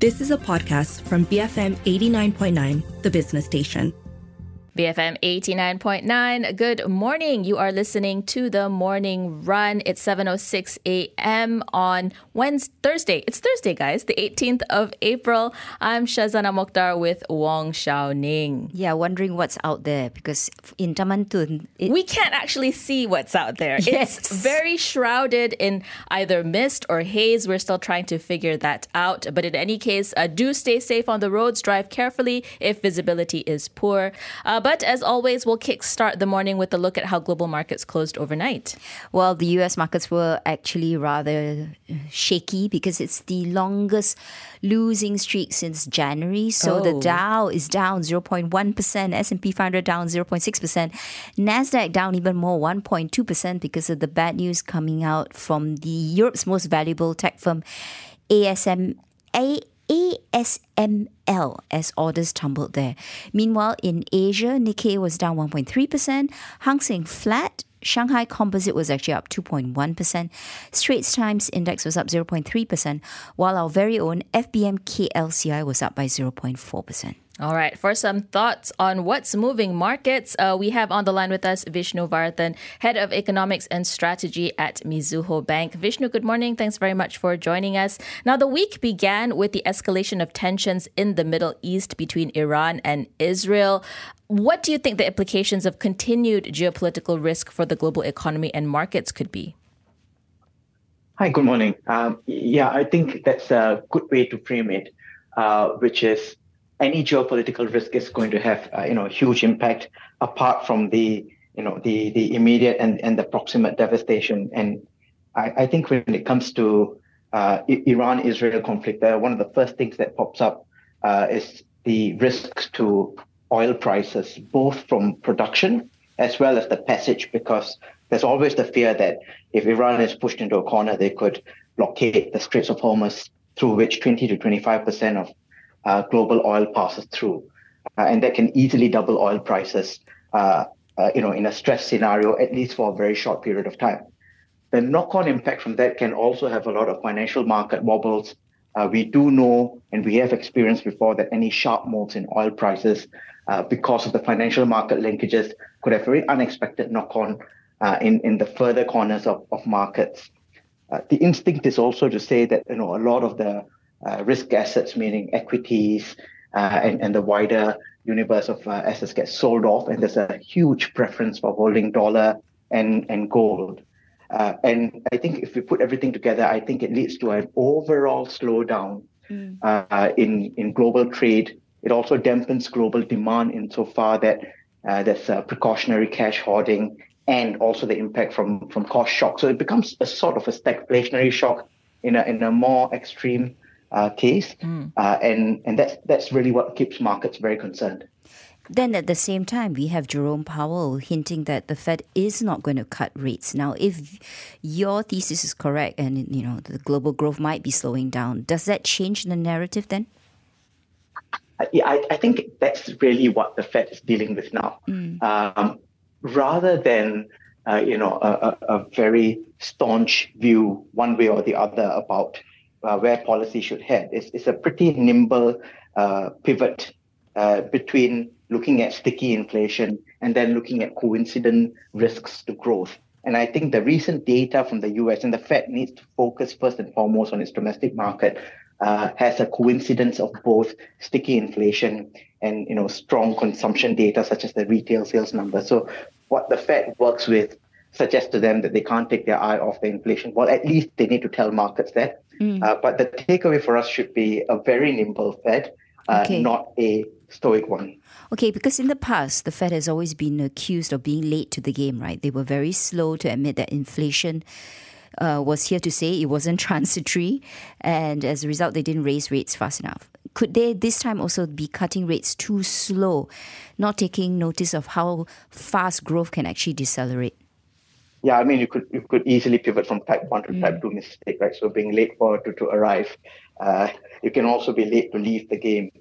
This is a podcast from BFM 89.9, the business station. BFM 89.9. Good morning. You are listening to The Morning Run. It's 7:06 a.m. on Thursday. It's Thursday, guys, the 18th of April. I'm Shazana Mokhtar with Wong Shao Ning. Yeah, wondering what's out there because in Taman Tun... We can't actually see what's out there. Yes. It's very shrouded in either mist or haze. We're still trying to figure that out. But in any case, do stay safe on the roads. Drive carefully if visibility is poor. But as always, we'll kickstart the morning with a look at how global markets closed overnight. Well, the US markets were actually rather shaky because it's the longest losing streak since January. So the Dow is down 0.1%, S&P 500 down 0.6%, Nasdaq down even more, 1.2% because of the bad news coming out from the Europe's most valuable tech firm, ASML, as orders tumbled there. Meanwhile, in Asia, Nikkei was down 1.3%, Hang Seng flat, Shanghai Composite was actually up 2.1%, Straits Times Index was up 0.3%, while our very own FBM KLCI was up by 0.4%. All right, for some thoughts on what's moving markets, we have on the line with us Vishnu Varathan, Head of Economics and Strategy at Mizuho Bank. Vishnu, good morning. Thanks very much for joining us. Now, the week began with the escalation of tensions in the Middle East between Iran and Israel. What do you think the implications of continued geopolitical risk for the global economy and markets could be? Hi, good morning. I think that's a good way to frame it, which is any geopolitical risk is going to have a huge impact apart from the immediate and the proximate devastation. And I think when it comes to Iran-Israel conflict, one of the first things that pops up is the risks to oil prices, both from production as well as the passage, because there's always the fear that if Iran is pushed into a corner, they could blockade the Straits of Hormuz, through which 20 to 25% of global oil passes through, and that can easily double oil prices, in a stress scenario, at least for a very short period of time. The knock-on impact from that can also have a lot of financial market wobbles. We do know, and we have experienced before, that any sharp moves in oil prices, because of the financial market linkages, could have very unexpected knock-on in the further corners of markets. The instinct is also to say that a lot of the risk assets, meaning equities and the wider universe of assets, get sold off, and there's a huge preference for holding dollar and gold. And I think if we put everything together, I think it leads to an overall slowdown in global trade. It also dampens global demand insofar that there's precautionary cash hoarding and also the impact from cost shock. So it becomes a sort of a stagflationary shock in a more extreme case, and that's really what keeps markets very concerned. Then at the same time, we have Jerome Powell hinting that the Fed is not going to cut rates. Now, if your thesis is correct and the global growth might be slowing down, does that change the narrative then? I think that's really what the Fed is dealing with now. Rather than a very staunch view one way or the other about where policy should head. It's a pretty nimble pivot between looking at sticky inflation and then looking at coincident risks to growth. And I think the recent data from the US, and the Fed needs to focus first and foremost on its domestic market, has a coincidence of both sticky inflation and strong consumption data such as the retail sales number. So what the Fed works with suggests to them that they can't take their eye off the inflation. Well, at least they need to tell markets that. But the takeaway for us should be a very nimble Fed, not a stoic one. Okay, because in the past, the Fed has always been accused of being late to the game, right? They were very slow to admit that inflation was here to stay. It wasn't transitory. And as a result, they didn't raise rates fast enough. Could they this time also be cutting rates too slow, not taking notice of how fast growth can actually decelerate? Yeah, I mean, you could easily pivot from type 1 to type 2 mistake, right? So being late to arrive. You can also be late to leave the game.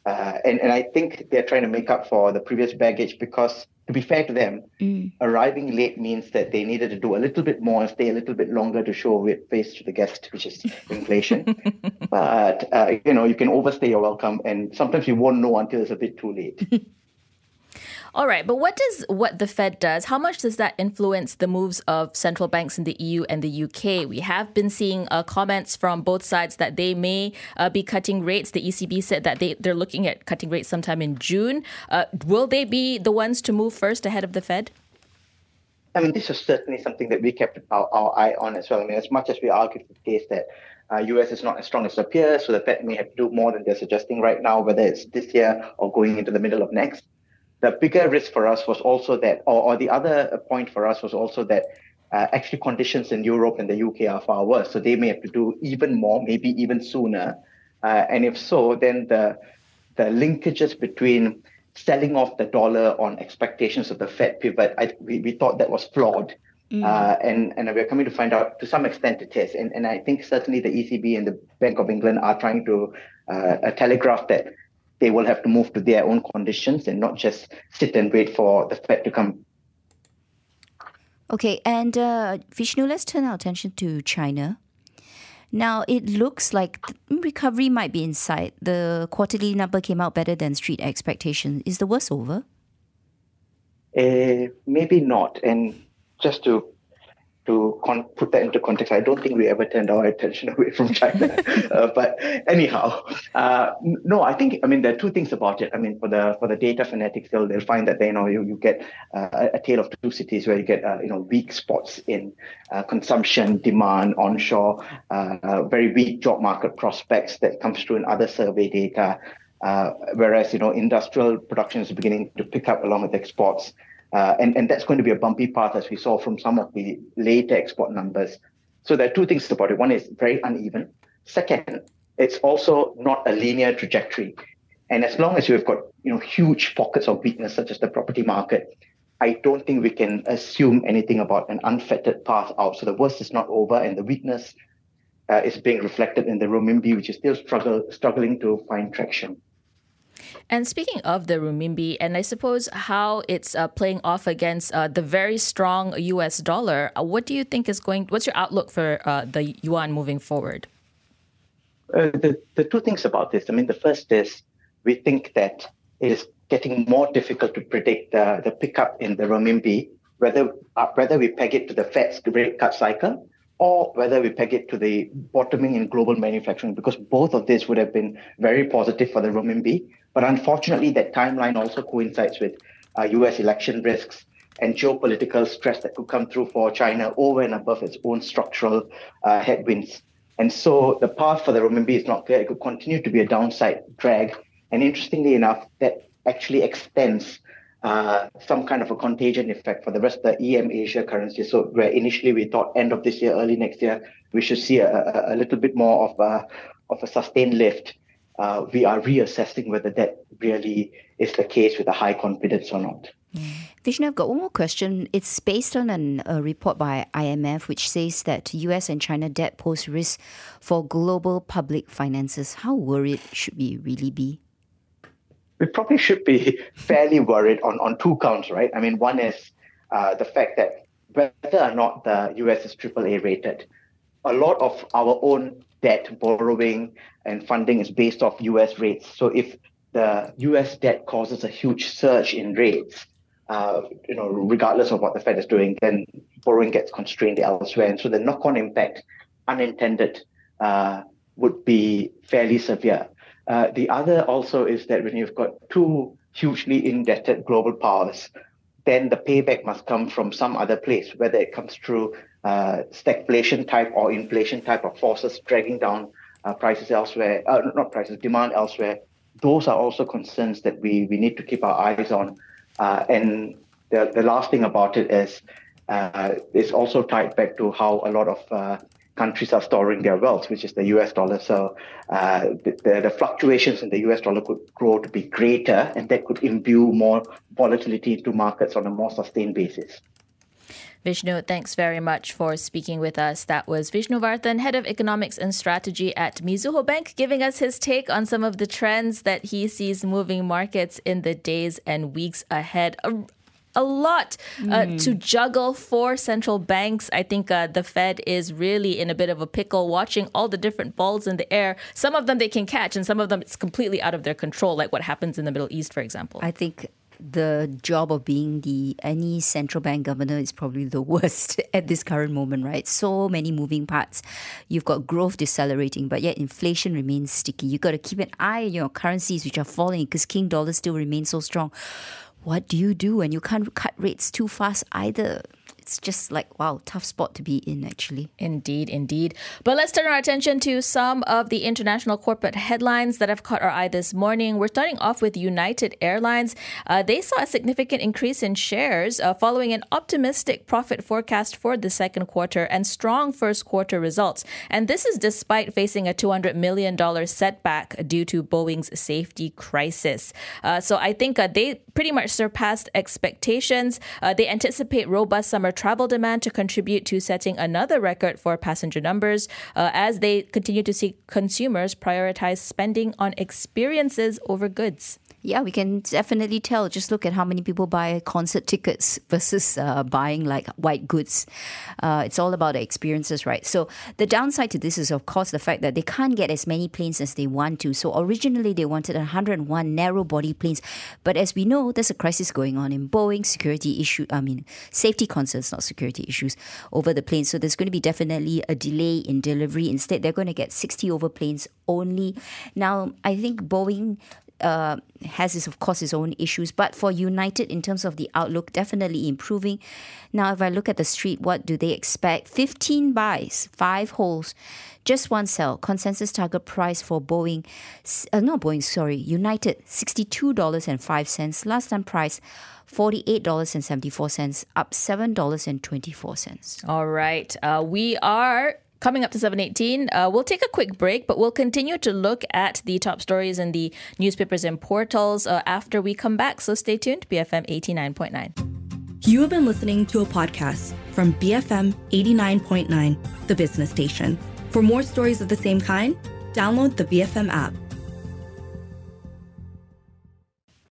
And I think they're trying to make up for the previous baggage because, to be fair to them, arriving late means that they needed to do a little bit more and stay a little bit longer to show face to the guest, which is inflation. But, you can overstay your welcome, and sometimes you won't know until it's a bit too late. All right, but what the Fed does, how much does that influence the moves of central banks in the EU and the UK? We have been seeing comments from both sides that they may be cutting rates. The ECB said that they're looking at cutting rates sometime in June. Will they be the ones to move first ahead of the Fed? I mean, this is certainly something that we kept our eye on as well. I mean, as much as we argued the case that US is not as strong as it appears, so the Fed may have to do more than they're suggesting right now, whether it's this year or going into the middle of next. The bigger risk for us was also that, or the other point for us was also that actually conditions in Europe and the UK are far worse. So they may have to do even more, maybe even sooner. And if so, then the linkages between selling off the dollar on expectations of the Fed pivot, we thought that was flawed. And we're coming to find out to some extent it is. And I think certainly the ECB and the Bank of England are trying to telegraph that they will have to move to their own conditions and not just sit and wait for the Fed to come. Okay, and Vishnu, let's turn our attention to China. Now, it looks like recovery might be in sight. The quarterly number came out better than street expectations. Is the worst over? Maybe not. And just to put that into context, I don't think we ever turned our attention away from China. But anyhow, no, I mean, there are two things about it. I mean, for the data fanatics, they'll find that you get a tale of two cities where you get weak spots in consumption, demand, onshore, very weak job market prospects that comes through in other survey data. Whereas industrial production is beginning to pick up along with exports. And that's going to be a bumpy path, as we saw from some of the later export numbers. So there are two things about it. One is very uneven. Second, it's also not a linear trajectory. And as long as you've got huge pockets of weakness, such as the property market, I don't think we can assume anything about an unfettered path out. So the worst is not over, and the weakness is being reflected in the renminbi, which is still struggling to find traction. And speaking of the renminbi, and I suppose how it's playing off against the very strong US dollar, what do you think what's your outlook for the yuan moving forward? The two things about this. I mean, the first is we think that it is getting more difficult to predict the pickup in the renminbi, whether we peg it to the Fed's rate cut cycle or whether we peg it to the bottoming in global manufacturing, because both of these would have been very positive for the renminbi. But unfortunately, that timeline also coincides with US election risks and geopolitical stress that could come through for China over and above its own structural headwinds. And so the path for the renminbi is not clear. It could continue to be a downside drag. And interestingly enough, that actually extends some kind of a contagion effect for the rest of the EM Asia currencies. So where initially we thought end of this year, early next year, we should see a little bit more of a sustained lift. We are reassessing whether that really is the case with a high confidence or not. Vishnu, I've got one more question. It's based on a report by IMF, which says that US and China debt pose risk for global public finances. How worried should we really be? We probably should be fairly worried on two counts, right? I mean, one is the fact that whether or not the US is AAA rated, a lot of our own debt, borrowing and funding is based off US rates. So if the US debt causes a huge surge in rates, regardless of what the Fed is doing, then borrowing gets constrained elsewhere. And so the knock-on impact, unintended, would be fairly severe. The other also is that when you've got two hugely indebted global powers, then the payback must come from some other place, whether it comes through stagflation type or inflation type of forces dragging down prices elsewhere, demand elsewhere. Those are also concerns that we need to keep our eyes on. And the last thing about it is it's also tied back to how a lot of countries are storing their wealth, which is the US dollar. So the fluctuations in the US dollar could grow to be greater, and that could imbue more volatility into markets on a more sustained basis. Vishnu, thanks very much for speaking with us. That was Vishnu Vardhan, Head of Economics and Strategy at Mizuho Bank, giving us his take on some of the trends that he sees moving markets in the days and weeks ahead. A lot to juggle for central banks. I think the Fed is really in a bit of a pickle, watching all the different balls in the air. Some of them they can catch, and some of them it's completely out of their control, like what happens in the Middle East, for example. I think the job of being any central bank governor is probably the worst at this current moment, right? So many moving parts. You've got growth decelerating, but yet inflation remains sticky. You've got to keep an eye on your currencies, which are falling because King dollar still remains so strong. What do you do when you can't cut rates too fast either? It's just like, wow, tough spot to be in, actually. Indeed, indeed. But let's turn our attention to some of the international corporate headlines that have caught our eye this morning. We're starting off with United Airlines. They saw a significant increase in shares following an optimistic profit forecast for the second quarter and strong first quarter results. And this is despite facing a $200 million setback due to Boeing's safety crisis. So I think they pretty much surpassed expectations. They anticipate robust summer travel demand to contribute to setting another record for passenger numbers as they continue to see consumers prioritize spending on experiences over goods. Yeah, we can definitely tell. Just look at how many people buy concert tickets versus buying like white goods. It's all about the experiences, right? So the downside to this is, of course, the fact that they can't get as many planes as they want to. So originally they wanted 101 narrow-body planes. But as we know, there's a crisis going on in Boeing, safety concerns, not security issues, over the planes. So there's going to be definitely a delay in delivery. Instead, they're going to get 60 over planes only. Now, I think Boeing has, of course, its own issues. But for United, in terms of the outlook, definitely improving. Now, if I look at the street, what do they expect? 15 buys, 5 holds, just 1 sell. Consensus target price for United, $62.05. Last time price, $48.74, up $7.24. All right. We are coming up to 7:18, we'll take a quick break, but we'll continue to look at the top stories in the newspapers and portals after we come back. So stay tuned, BFM 89.9. You have been listening to a podcast from BFM 89.9, the business station. For more stories of the same kind, download the BFM app.